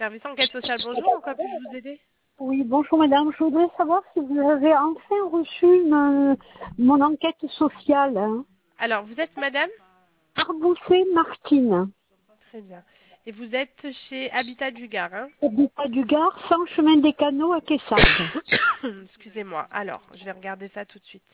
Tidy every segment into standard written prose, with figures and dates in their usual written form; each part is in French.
service enquête sociale, bonjour, en quoi puis-je vous aider? Oui, bonjour madame. Je voudrais savoir si vous avez enfin reçu mon enquête sociale. Hein. Alors, vous êtes madame? Arbousset Martine. Très bien. Et vous êtes chez Habitat du Gard, hein? Habitat du Gard, 100 chemin des Canaux à Quessargues. Excusez-moi. Alors, je vais regarder ça tout de suite.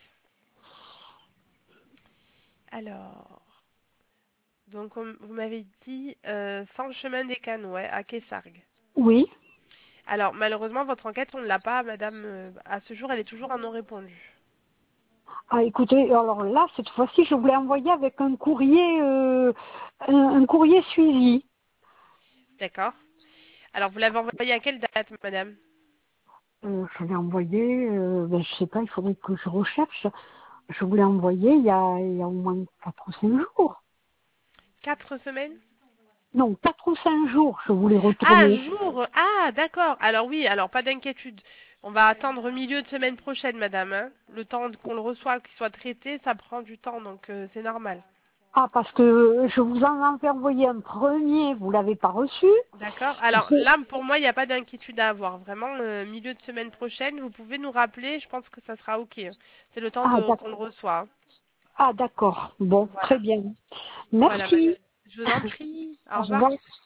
Alors, donc vous m'avez dit 100 chemin des Canaux, ouais, à Quessargues. Oui. Alors, malheureusement, votre enquête, on ne l'a pas, madame. À ce jour, elle est toujours en non répondu. Ah écoutez, alors là, cette fois-ci, je voulais envoyer avec un courrier, un courrier suivi. D'accord. Alors, vous l'avez envoyé à quelle date, madame? Je l'ai envoyé, je sais pas, il faudrait que je recherche. Je voulais envoyer il y a au moins 4 ou 5 jours. 4 semaines? Non, 4 ou 5 jours, je voulais Ah, retourner. jour. Ah, d'accord. Alors oui, alors pas d'inquiétude. On va attendre milieu de semaine prochaine, madame, hein. Le temps qu'on le reçoive, qu'il soit traité, ça prend du temps, donc c'est normal. Ah, parce que je vous en avais envoyé un premier, vous l'avez pas reçu. D'accord. Alors là, pour moi, il n'y a pas d'inquiétude à avoir. Vraiment, milieu de semaine prochaine, vous pouvez nous rappeler. Je pense que ça sera OK. C'est le temps Ah, qu'on le reçoit, hein. d'accord. Bon, très Voilà. bien. Voilà, madame. Merci. Je vous en prie. Au Au revoir. revoir.